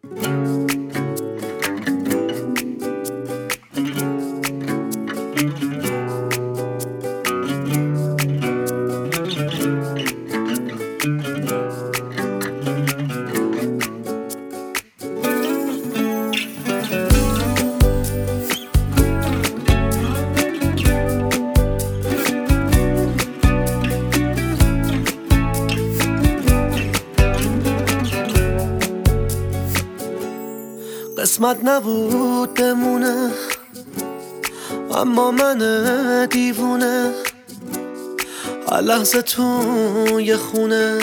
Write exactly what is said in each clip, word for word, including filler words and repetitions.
قسمت نبود بمونه، اما من دیوونه هر لحظه توی خونه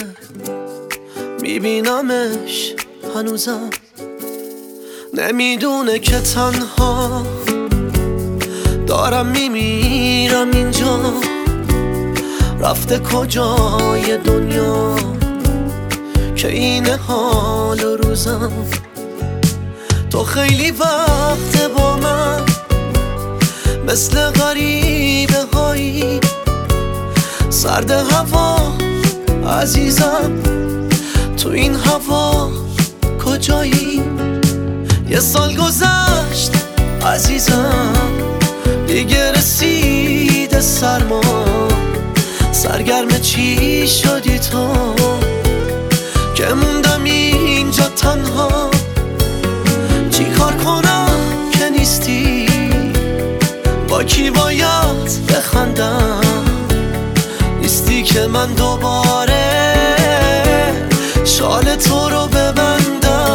میبینمش هنوزم. نمیدونه که تنها دارم میمیرم اینجا، رفته کجای دنیا که این حال روزم. تو خیلی وقت با من مثل غریبه هایی، سرد هوا عزیزم، تو این هوا کجایی؟ یه سال گذشت عزیزم، دیگه رسید سرما، سرگرم چی شدی تو که موندم اینجا تنها؟ چی کار کنم که نیستی؟ با کی باید بخندم؟ نیستی که من دوباره شال تو رو ببندم.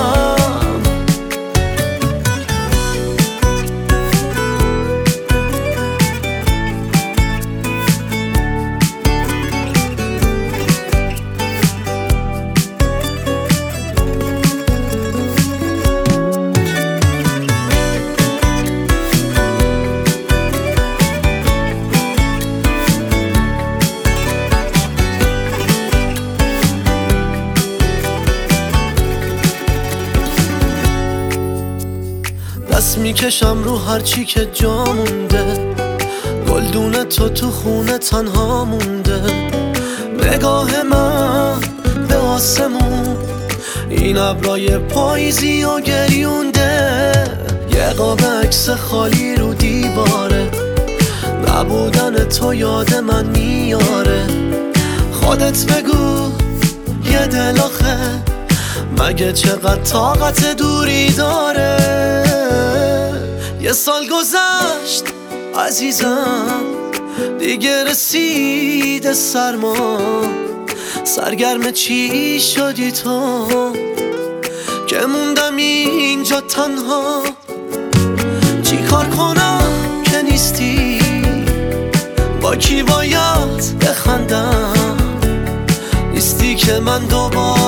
دست میکشم رو هرچی که جا مونده، گلدون تو تو خونه تنها مونده. نگاه من به آسمون این ابرای پاییزی و گریونده، یه قاب عکس خالی رو دیواره، نبودن تو یاد من میاره. خودت بگو یه دل آخه مگه چقدر طاقت دوری داره؟ یه سال گذشت عزیزم، دیگه رسید سرما، سرگرم چی شدی تو که موندم اینجا تنها؟ چی کار کنم که نیستی؟ با کی باید بخندم؟ نیستی که من دوباره